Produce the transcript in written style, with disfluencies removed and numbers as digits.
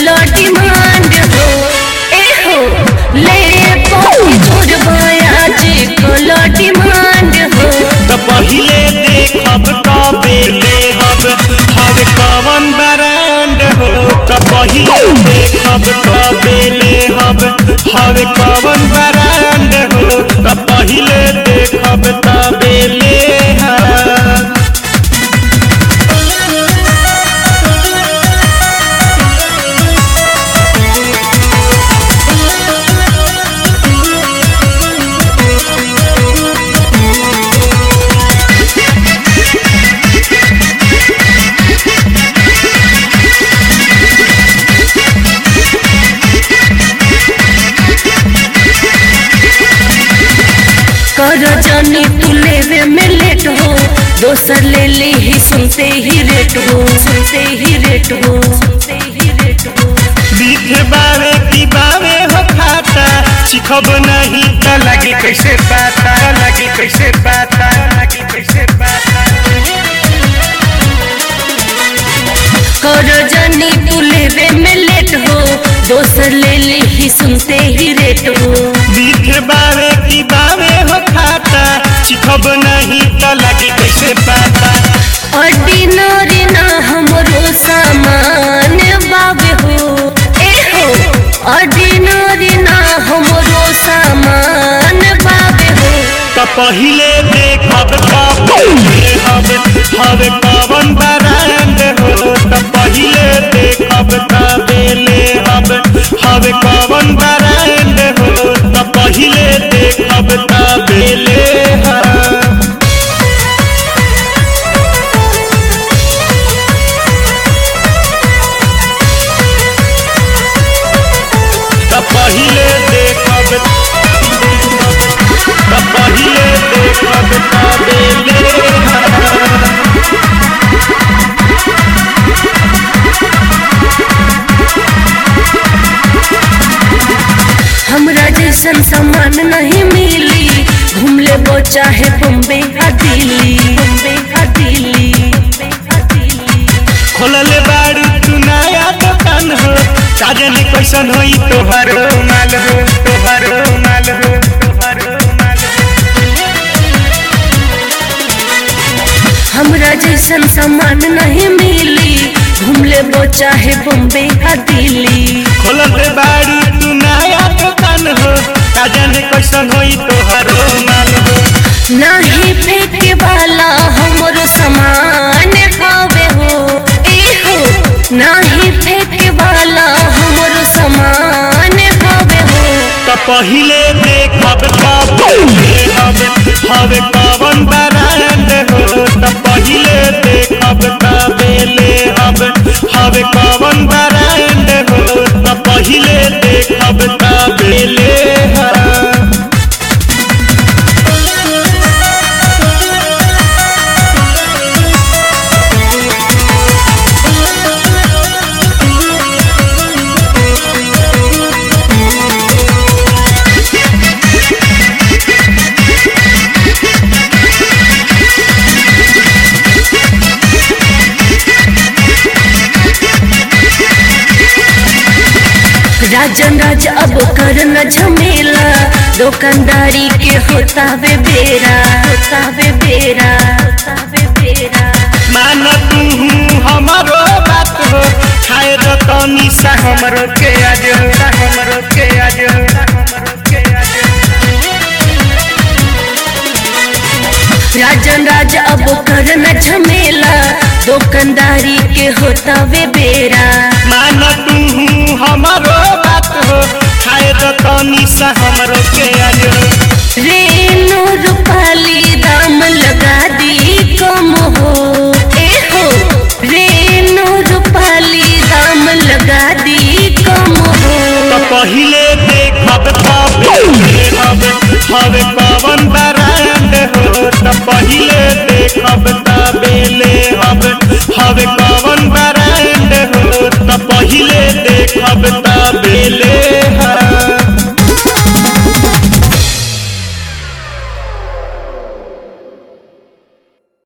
कोला demand हो ए हो ले पहुंच छोड़बाया जी कोला डिमांड हो तो पहिले देखब कबे लेहब हवे कवन ब्रांड हो तो पहिले देखब कबे लेहब हवे कवन ब्रांड हो तो पहिले देखब तबे लेहब कर जानी तू लेवे में लेट हो दोसर ले ली ही सुनते ही रेट हो सुनते ही रेट हो सुनते ही रेट हो बीते बावे की बावे हो खाता सिखब नहीं तो लगी कैसे पाता लगी कैसे पाता लगी कैसे पाता कर जानी तू लेवे में लेट हो दोसर ले ली ही सुनते ही रेट हो बीते बावे की बावे हो खाता सिखब नहीं तो लगी कैसे पाता ऑर्डिनरी ना हमरो सामान बाबे हो ए हो ऑर्डिनरी ना हमरो सामान बाबे हो तो पहिले देखब कबे लेहब हवे कवन ब्रांड हो तो पहिले देखब कबे लेहब हवे कवन ब्रांड हो तो पहिले देखब तबे लेहब तो पहिले देखब तो पहिले देखब तबे लेहब हमरा जैसन सामान नहीं मिली घूम ले वो चाहे बम्बे या दिल्ली बम्बे या दिल्ली बम्बे या दिल्ली खोलले बारू तू नया दुकान हो साजन कैसन होई तोहरो माल हो तोहरो माल हो तोहरो माल हो हमरा जैसन सामान नहीं मिली घूम ले वो चाहे बम्बे या दिल्ली खोलले बारू तू नया दुकान हो साजन कैसन होई तोहरो माल हो नहीं फेंके वाला हमरो सामान हवे हो ए हो नहीं फेंके वाला हमरो सामान हवे हो तो पहिले देखब कबे लेहब हवे कवन ब्रांड हो तो पहिले देखब कबे लेहब हवे कवन ब्रांड हो तो पहिले देखब तबे लेहब राजन राज अब कर न झमेला दुकानदारी के होता वे बेरा होता वे बेरा होता वे बेरा मान तू हमारो बात हो खाए रतनी सा हमरो के आज हमरो के आज हमरो के आज राजन राज अब कर न झमेला दुकानदारी के होता वे बेरा मान तू हमारो बात हो खाए रतनी सा हमरो के आज रेनू रूपाली दाम लगा दी कम हो ए हो रेनू रूपाली दाम लगा दी कम हो तो पहिले देखब कबे लेहब हवे कवन